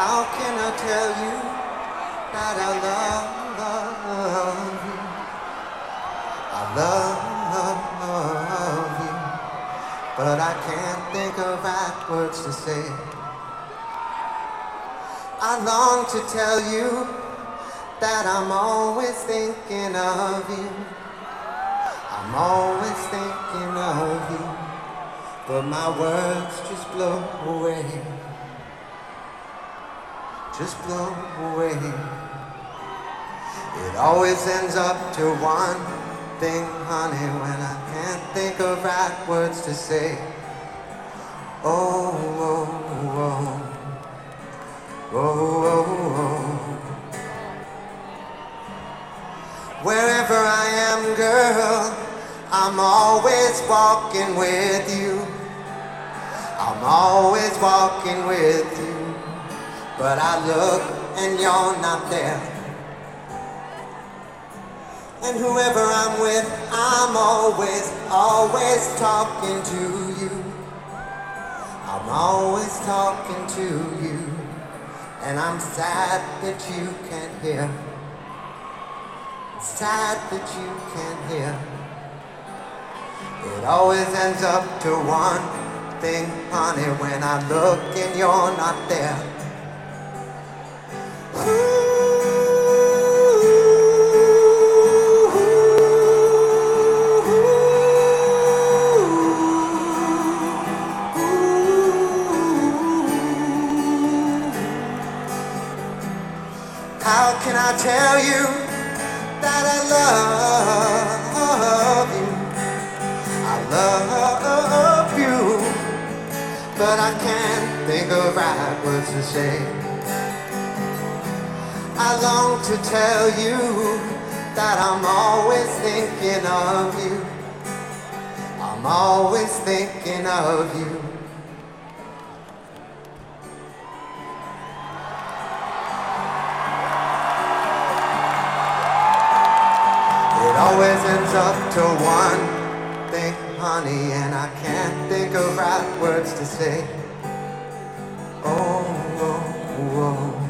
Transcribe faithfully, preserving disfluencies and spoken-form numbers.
How can I tell you that I love you? I love you, but I can't think of right words to say. I long to tell you that I'm always thinking of you. I'm always thinking of you, but my words just blow away. Just blow away. It always ends up to one thing, honey, when I can't think of right words to say. Oh, oh, oh, oh, oh, oh. Wherever I am, girl, I'm always walking with you. I'm always walking with you. But I look and you're not there. And whoever I'm with, I'm always, always talking to you. I'm always talking to you. And I'm sad that you can't hear. Sad that you can't hear. It always ends up to one thing, honey, when I look and you're not there. How can I tell you that I love you? I love you, but I can't think of right words to say. I long to tell you that I'm always thinking of you. I'm always thinking of you. It always ends up to one thing, honey, and I can't think of right words to say. Oh, oh, oh.